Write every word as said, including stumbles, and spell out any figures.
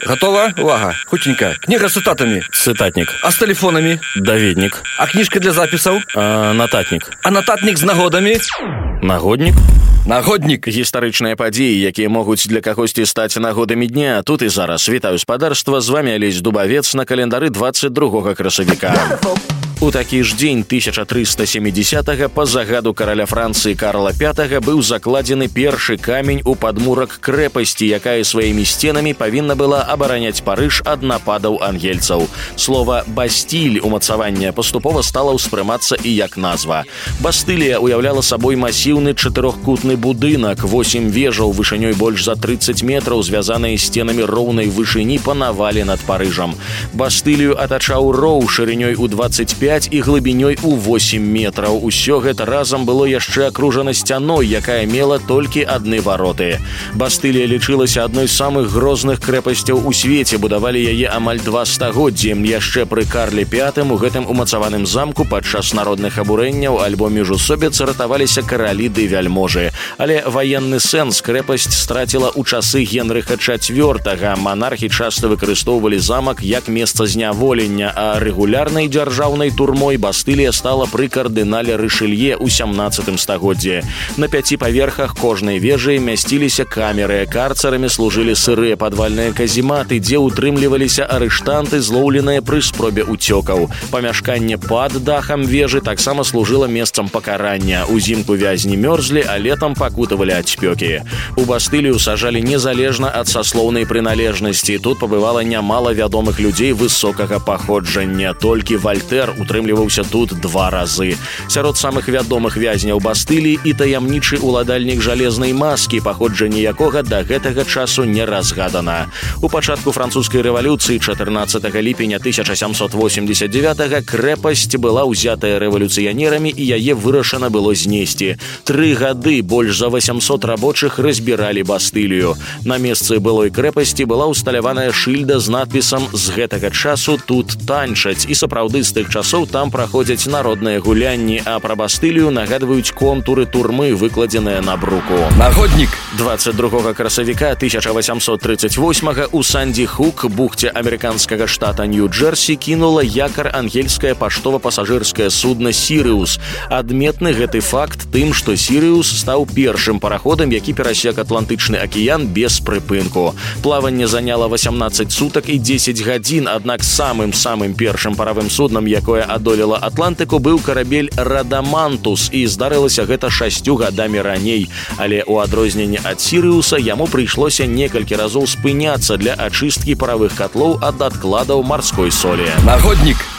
Готова? Увага. Хутенька. Книга с цитатами. Цытатнік. А с телефонами? Даведнік. А книжка для записаў? А, нататнік. А нататнік з нагодамі? Нагоднік. Нагоднік. Гістарычныя падзеі, якія могуць для кагосьці стаць нагодамі дня. Тут і зараз. Вітаю спадарства, з вами Алесь Дубавец на календары двадцать другога красавіка. У такі ж дзень тысяча трыста семидесятага па загаду караля Францыі Карла пятага быў закладзены першы камень у падмурак крэпасці, якая сваімі сценамі павінна была абараняць Парыж ад нападаў ангельцаў. Слова «бастіль» умацавання паступова стала ўспрымацца і як назва. Бастылія уяўляла сабой масіўны чатырохкутны будынак, восем вежаў вышынёй больш за тридцать метраў, звязаныя сценамі роўнай вышыні па навале над Парыжам. Бастылію атачаў роў шырынёй у двадцать пять і глыбінёй у восемь метраў. Усё гэта разам было яшчэ акружана сцяной, якая мела толькі адны вароты. Бастылія лічылася адной з самых грозных крэпасцяў у свеце, будавалі яе амаль два стагоддзі. Яшчэ пры Карле пятым у гэтым умацаваным замку падчас народных абурэнняў альбо міжусобіц ратаваліся каралі ды вяльможы. Але ваенны сэнс крэпасць страціла ў часы Генрыха чацвёртага. Манархі часта выкарыстоўвалі замак як месца зняволення, а рэгулярнай дзяржаўнай турмой Бастылія стала пры кардынале Рышэлье ў сямнаццатым стагоддзі. На пяці паверхах кожнай вежы мясціліся камеры. Карцарамі служылі сырыя падвальныя казематы, дзе ўтрымліваліся арыштанты, злоўленыя пры спробе уцёкаў. Памяшканне пад дахам вежы таксама служыла месцам пакарання. Узімку вязні мёрзлі, а летам пакутавалі ад спёкі. У Бастылію сажалі незалежна ад саслоўнай прыналежнасці. Тут пабывала нямала вядомых людзей высокага паходжання. Толькі Вальтэр утрымліваўся тут два разы. Сярод самых вядомых вязняў Бастыліі і таямнічы уладальнік жалезнай маскі, паходжанне якога да гэтага часу не разгадана. У пачатку французскай рэвалюцыі чатырнаццатага ліпеня тысяча сямсот восемьдесят девятага крэпасць была ўзятая рэвалюцыянерамі і яе вырашана было знесці. Тры гады больш за восемьсот рабочых разбіралі Бастылію. На месцы былой крэпасці была ўсталяваная шыльда з надпісам «З гэтага часу тут танчаць», і сапраўды з тых часоў там праходзяць народныя гулянні, а пра Бастылію нагадваюць контуры турмы, выкладзеныя на бруку. Нагоднік. двадцать другога красавіка тысяча восемьсот тридцать восьмага у Санді-Хук, бухце амерыканскага штата Нью-Джерсі, кінула якар ангельскае паштова-пасажырскае судна «Сірыус». Адметны гэты факт тым, што «Сірыус» стаў першым параходам, які перасек Атлантычны акіян без прыпынку. Плаванне заняло восемнадцать сутак і дзесяць гадзін, аднак самым-самым першым паравым суднам, якое адолела Атлантыку, быў карабель «Радамантус», і здарылася гэта шасцю гадамі раней. Але ў адрозненне ад «Сірыуса» яму прыйшлося некалькі разоў спыняцца для ачысткі паравых катлоў ад адкладаў марской солі. Нагоднік.